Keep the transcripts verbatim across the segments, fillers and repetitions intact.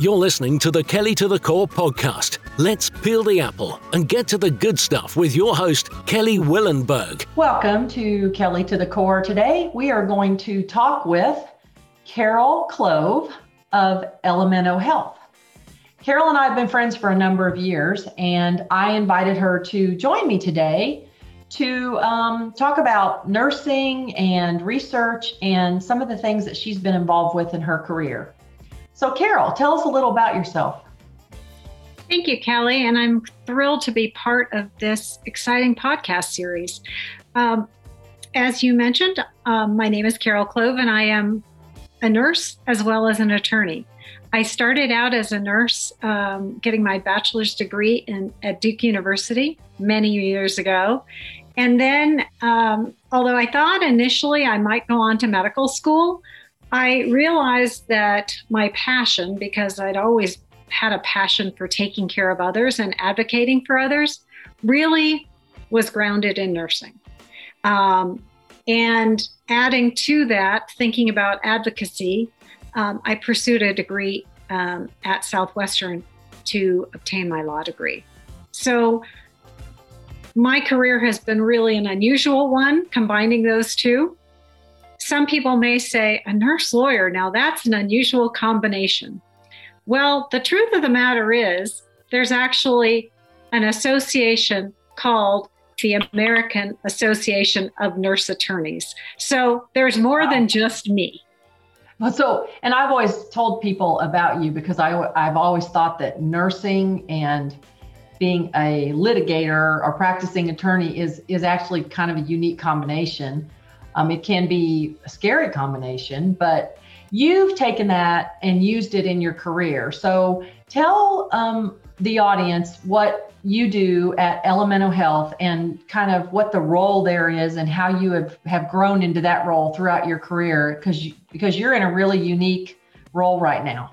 You're listening to the Kelly to the Core podcast. Let's peel the apple and get to the good stuff with your host, Kelly Willenberg. Welcome to Kelly to the Core. Today, we are going to talk with Carol Clove of Elemento Health. Carol and I have been friends for a number of years, and I invited her to join me today to um, talk about nursing and research and some of the things that she's been involved with in her career. So Carol, tell us a little about yourself. Thank you, Kelly, and I'm thrilled to be part of this exciting podcast series. Um, as you mentioned, um, my name is Carol Clove, and I am a nurse as well as an attorney. I started out as a nurse, um, getting my bachelor's degree in, at Duke University many years ago. And then, um, although I thought initially I might go on to medical school, I realized that my passion, because I'd always had a passion for taking care of others and advocating for others, really was grounded in nursing. Um, and adding to that, thinking about advocacy, um, I pursued a degree um, at Southwestern to obtain my law degree. So my career has been really an unusual one, combining those two. Some people may say, a nurse lawyer, now that's an unusual combination. Well, the truth of the matter is, there's actually an association called the American Association of Nurse Attorneys. So there's more wow. than just me. Well, so, and I've always told people about you because I, I've always thought that nursing and being a litigator or practicing attorney is, is actually kind of a unique combination. Um, it can be a scary combination, but you've taken that and used it in your career. So tell um, the audience what you do at Elemento Health and kind of what the role there is and how you have, have grown into that role throughout your career, because you, because you're in a really unique role right now.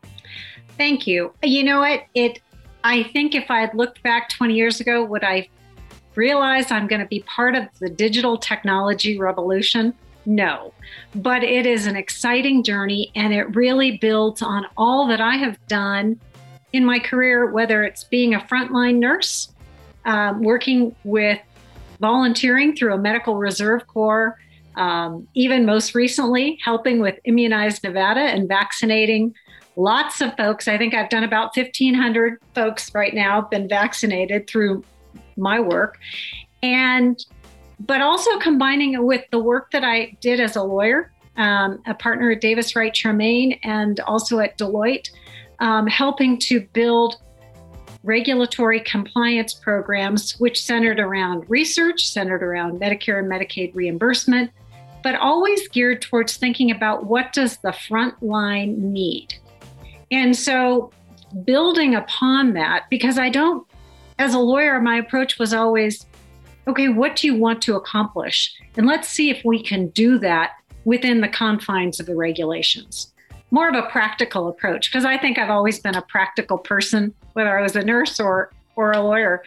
Thank you. You know what? It. I think if I had looked back twenty years ago, would I realize I'm going to be part of the digital technology revolution? No, but it is an exciting journey, and it really builds on all that I have done in my career, whether it's being a frontline nurse, um, working with volunteering through a medical reserve corps, um, even most recently helping with Immunize Nevada and vaccinating lots of folks. I think I've done about fifteen hundred folks right now, been vaccinated through my work. And but also combining it with the work that I did as a lawyer, um, a partner at Davis Wright Tremaine, and also at Deloitte, um, helping to build regulatory compliance programs, which centered around research, centered around Medicare and Medicaid reimbursement, but always geared towards thinking about what does the front line need. And so building upon that, because I don't, as a lawyer, my approach was always, okay, what do you want to accomplish? And let's see if we can do that within the confines of the regulations. More of a practical approach, because I think I've always been a practical person, whether I was a nurse or, or a lawyer.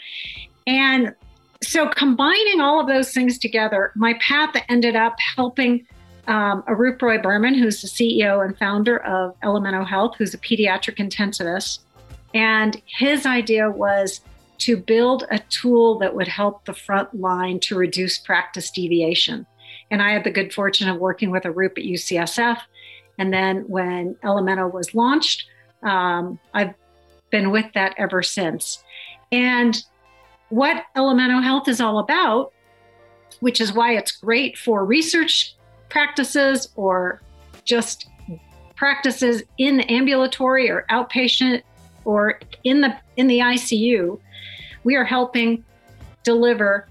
And so combining all of those things together, my path ended up helping um, Arup Roy Berman, who's the C E O and founder of Elemento Health, who's a pediatric intensivist. And his idea was to build a tool that would help the front line to reduce practice deviation. And I had the good fortune of working with Arup at U C S F. And then when Elemento was launched, um, I've been with that ever since. And what Elemento Health is all about, which is why it's great for research practices or just practices in ambulatory or outpatient or in the in the I C U, we are helping deliver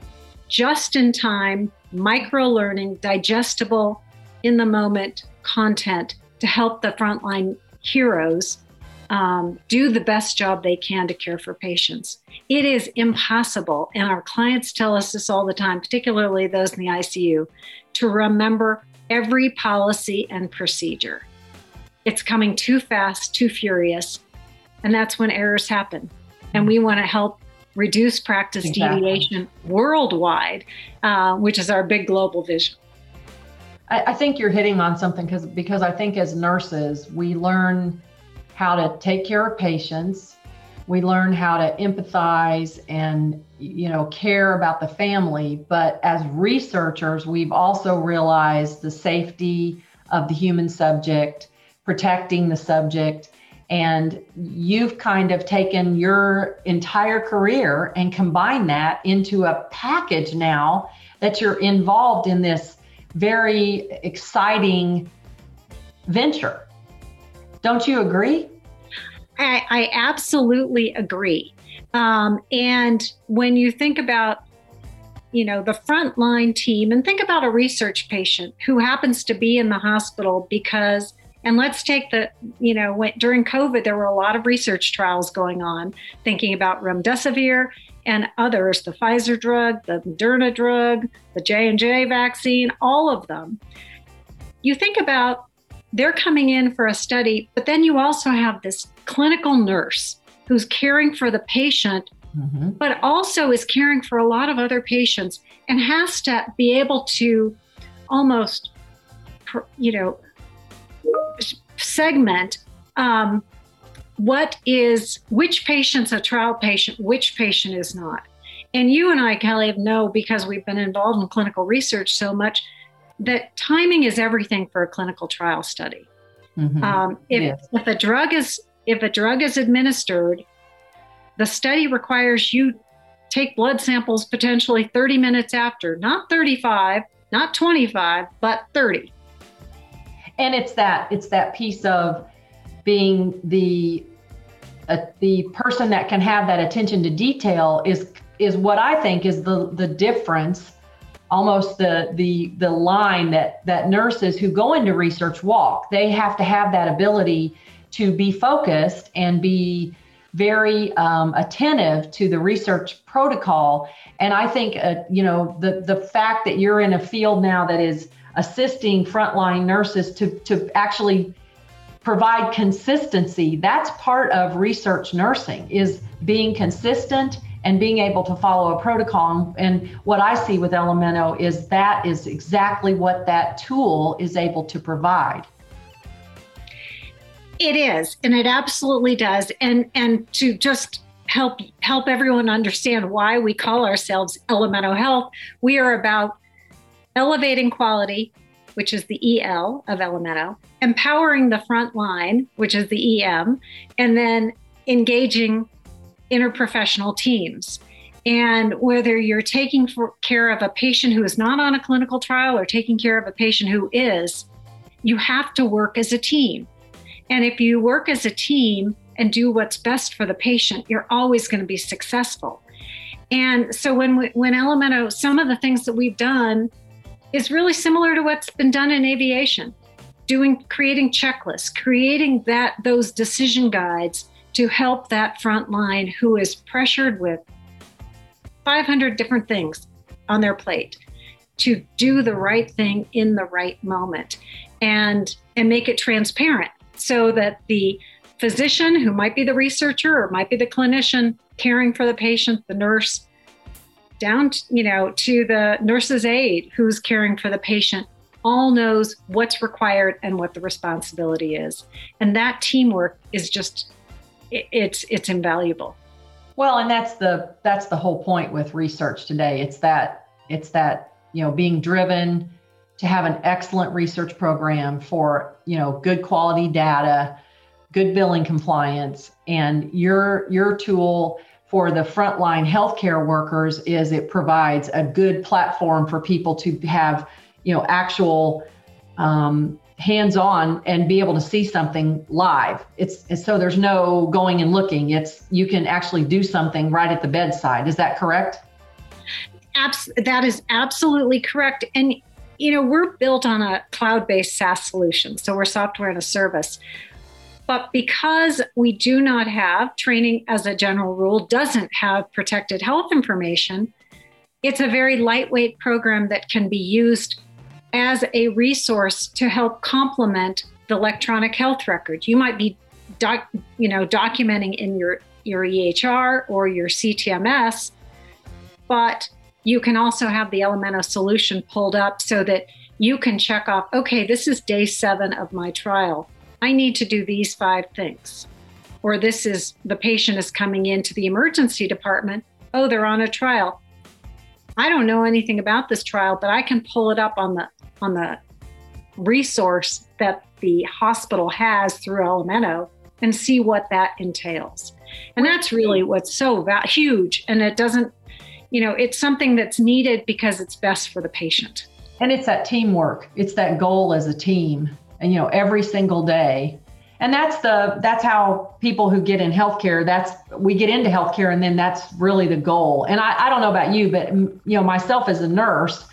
just-in-time, micro-learning, digestible, in-the-moment content to help the frontline heroes um, do the best job they can to care for patients. It is impossible, and our clients tell us this all the time, particularly those in the I C U, to remember every policy and procedure. It's coming too fast, too furious, and that's when errors happen. And we want to help reduce practice exactly. deviation worldwide, uh, which is our big global vision. I, I think you're hitting on something because because I think as nurses, we learn how to take care of patients. We learn how to empathize and, you know, care about the family. But as researchers, we've also realized the safety of the human subject, protecting the subject. And you've kind of taken your entire career and combined that into a package now that you're involved in this very exciting venture. Don't you agree? I, I absolutely agree. Um, and when you think about, you know, the frontline team, and think about a research patient who happens to be in the hospital because, and let's take the, you know, when, during COVID, there were a lot of research trials going on, thinking about remdesivir and others, the Pfizer drug, the Moderna drug, the J and J vaccine, all of them. You think about they're coming in for a study, but then you also have this clinical nurse who's caring for the patient, mm-hmm. but also is caring for a lot of other patients and has to be able to almost, you know, segment um, what is, which patient's a trial patient, which patient is not. And you and I, Kelly, know, because we've been involved in clinical research so much, that timing is everything for a clinical trial study. Mm-hmm. Um, if, yes. if a drug is if a drug is administered, the study requires you take blood samples potentially thirty minutes after, not thirty-five, not twenty-five, but thirty. And it's that it's that piece of being the uh, the person that can have that attention to detail is is what I think is the the difference. Almost the the the line that that nurses who go into research walk. They have to have that ability to be focused and be very um, attentive to the research protocol. And I think uh, you know the the fact that you're in a field now that is assisting frontline nurses to to actually provide consistency. That's part of research nursing, is being consistent and being able to follow a protocol. And what I see with Elemento is that is exactly what that tool is able to provide. It is, and it absolutely does. And and to just help help everyone understand why we call ourselves Elemento Health, we are about elevating quality, which is the E L of Elemento, empowering the front line, which is the E M, and then engaging interprofessional teams. And whether you're taking for care of a patient who is not on a clinical trial or taking care of a patient who is, you have to work as a team. And if you work as a team and do what's best for the patient, you're always going to be successful. And so when we, when Elemento, some of the things that we've done is really similar to what's been done in aviation, doing, creating checklists, creating that those decision guides to help that front line who is pressured with five hundred different things on their plate to do the right thing in the right moment, and and make it transparent so that the physician, who might be the researcher or might be the clinician caring for the patient, the nurse, down to, you know, to the nurse's aide who's caring for the patient, all knows what's required and what the responsibility is. And that teamwork is just, it's it's invaluable. Well, and that's the that's the whole point with research today. It's that it's that, you know, being driven to have an excellent research program for, you know, good quality data, good billing compliance. And your your tool for the frontline healthcare workers is it provides a good platform for people to have, you know, actual um, hands-on and be able to see something live. It's, it's so there's no going and looking. It's, you can actually do something right at the bedside. Is that correct? Abs- that is absolutely correct. And, you know, we're built on a cloud-based SaaS solution. So we're software as a service. But because we do not have, training as a general rule doesn't have protected health information, it's a very lightweight program that can be used as a resource to help complement the electronic health record. You might be doc, you know, documenting in your, your E H R or your C T M S, but you can also have the Elemento solution pulled up so that you can check off, okay, this is day seven of my trial. I need to do these five things. Or this is, the patient is coming into the emergency department. Oh, they're on a trial. I don't know anything about this trial, but I can pull it up on the on the resource that the hospital has through Elemento and see what that entails. And that's really what's so va- huge. And it doesn't, you know, it's something that's needed because it's best for the patient. And it's that teamwork. It's that goal as a team, and, you know, every single day. And that's the, that's how people who get in healthcare, that's, we get into healthcare and then that's really the goal. And I, I don't know about you, but, you know, myself as a nurse,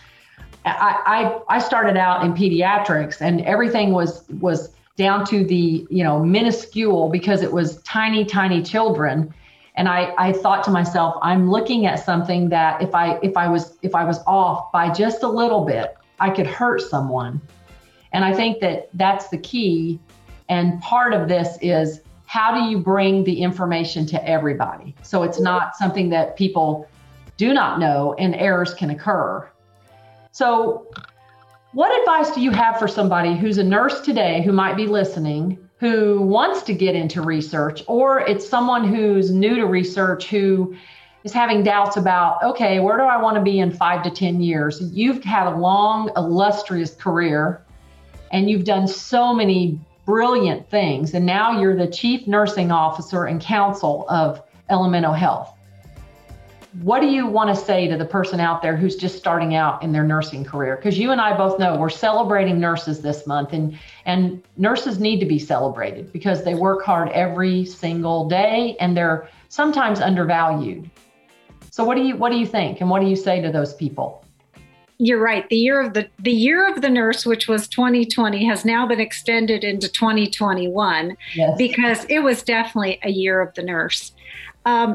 I, I, I started out in pediatrics, and everything was, was down to the, you know, minuscule, because it was tiny, tiny children. And I, I thought to myself, I'm looking at something that if I, if I was, if I was off by just a little bit, I could hurt someone. And I think that that's the key. And part of this is, how do you bring the information to everybody? So it's not something that people do not know and errors can occur. So what advice do you have for somebody who's a nurse today who might be listening, who wants to get into research, or it's someone who's new to research who is having doubts about, okay, where do I want to be in five to ten years? You've had a long, illustrious career, and you've done so many brilliant things. And now you're the chief nursing officer and counsel of Elemento Health. What do you want to say to the person out there who's just starting out in their nursing career? Because you and I both know we're celebrating nurses this month, and, and nurses need to be celebrated because they work hard every single day and they're sometimes undervalued. So what do you, what do you think? And what do you say to those people? You're right. The year of the the year of the nurse, which was twenty twenty, has now been extended into twenty twenty-one. Yes. Because it was definitely a year of the nurse. Um,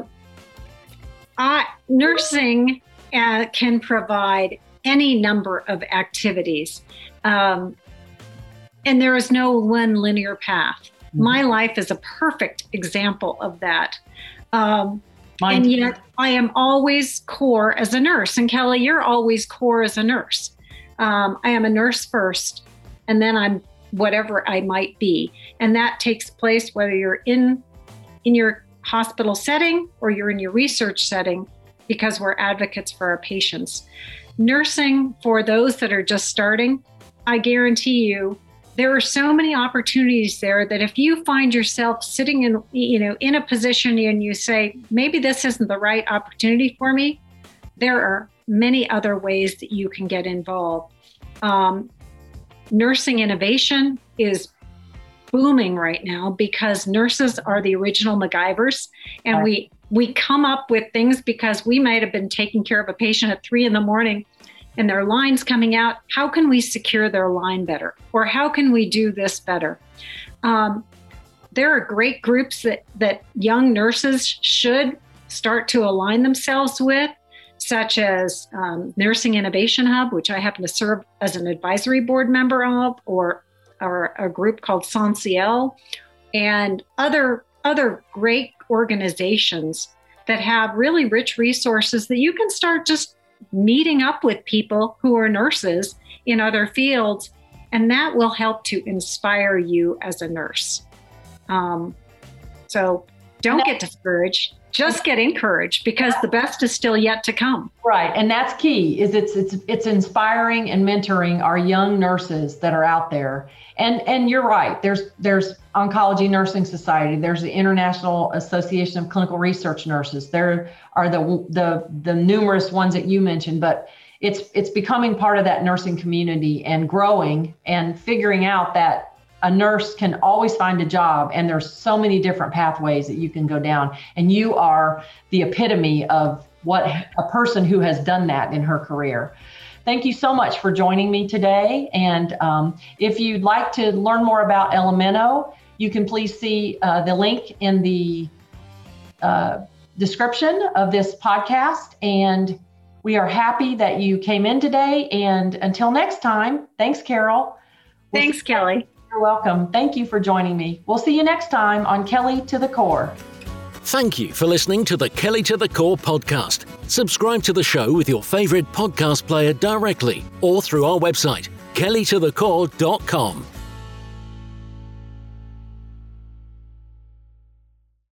I, nursing uh, can provide any number of activities, um, and there is no one linear path. Mm-hmm. My life is a perfect example of that. Um, Mine and yet I am always core as a nurse. And Kelly, you're always core as a nurse. Um, I am a nurse first, and then I'm whatever I might be. And that takes place whether you're in, in your hospital setting or you're in your research setting, because we're advocates for our patients. Nursing, for those that are just starting, I guarantee you, there are so many opportunities there that if you find yourself sitting in, you know, in a position and you say, maybe this isn't the right opportunity for me, there are many other ways that you can get involved. Um, nursing innovation is booming right now because nurses are the original MacGyvers, and we we come up with things because we might have been taking care of a patient at three in the morning and their line's coming out. How can we secure their line better? Or how can we do this better? Um, there are great groups that, that young nurses should start to align themselves with, such as um, Nursing Innovation Hub, which I happen to serve as an advisory board member of, or, or a group called Sensiel, and other, other great organizations that have really rich resources that you can start just meeting up with people who are nurses in other fields, and that will help to inspire you as a nurse. Um, so don't get discouraged, just get encouraged, because the best is still yet to come. Right, and that's key, is it's it's it's inspiring and mentoring our young nurses that are out there. And and you're right, there's there's Oncology Nursing Society, there's the International Association of Clinical Research Nurses, there are the the the numerous ones that you mentioned, but it's it's becoming part of that nursing community and growing and figuring out that a nurse can always find a job, and there's so many different pathways that you can go down, and you are the epitome of what a person who has done that in her career. Thank you so much for joining me today. And um, if you'd like to learn more about Elemento, you can please see uh, the link in the uh, description of this podcast. And we are happy that you came in today. And until next time, thanks, Carol. We'll thanks, Kelly. You're welcome. Thank you for joining me. We'll see you next time on Kelly to the Core. Thank you for listening to the Kelly to the Core podcast. Subscribe to the show with your favorite podcast player directly or through our website, kelly to the core dot com.